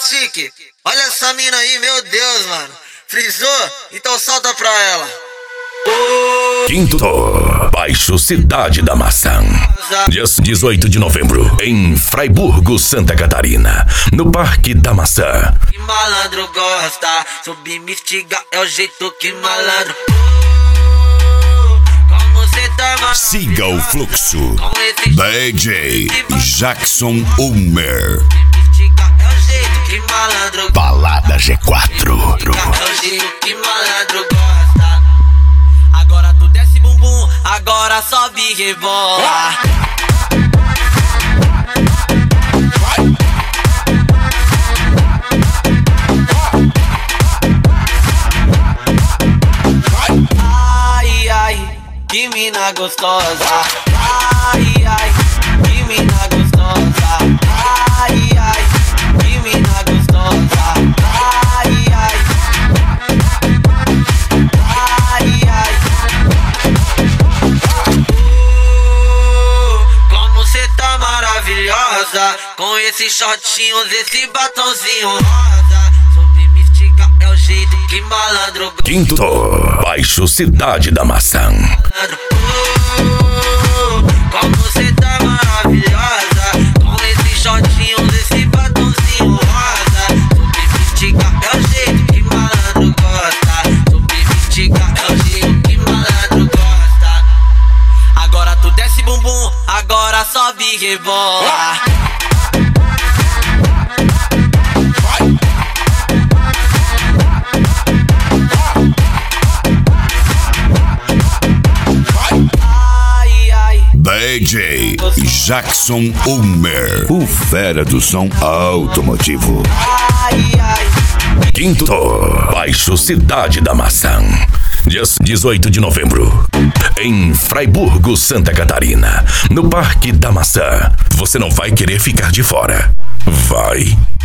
Chique, olha essa mina aí, meu Deus, mano. Frisou? Então solta pra ela. Quinto, Baixo Cidade da Maçã. Dia 18 de novembro, em Fraiburgo, Santa Catarina, no Parque da Maçã. Que malandro gosta, submitiga é o jeito que malandro. Como cê tá Siga o fluxo. DJ Jackson Ulmer. É o jeito que malandro. Balada G4. É o jeito que malandro gosta. Agora tu desce bumbum, agora sobe e rebola. Ai, ai, que mina gostosa. Ai, ai, que mina gostosa. Ai, ai, que mina gostosa. Ai, ai, ai, ai. Como cê tá maravilhosa, com esses shortinhos, esse batonzinho rosa. Submitiga é o jeito que malandro gosta. Quinto, Baixo Cidade da Maçã. Como cê tá maravilhosa, com esses shortinhos, esse batonzinho rosa. Submitiga é o jeito que malandro gosta. Submitiga é o jeito que malandro gosta. Agora tu desce bumbum, agora sobe e rebola. DJ Jackson Ulmer, o fera do som automotivo. Quinto, Baixo Cidade da Maçã. Dia 18 de novembro, em Fraiburgo, Santa Catarina, no Parque da Maçã. Você não vai querer ficar de fora. Vai.